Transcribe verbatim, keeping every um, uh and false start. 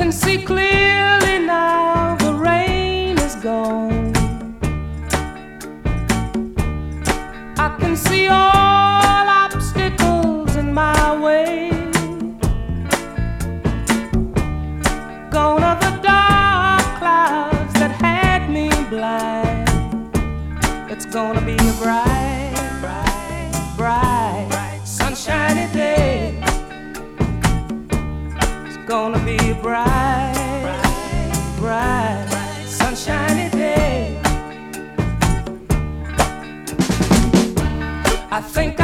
can see clearly now, the rain is gone. I can see all obstacles in my way. Gone are the dark clouds that had me blind. It's gonna be a bright, bright, bright, sunshiny day. It's gonna be a bright, bright, sunshiny day. I think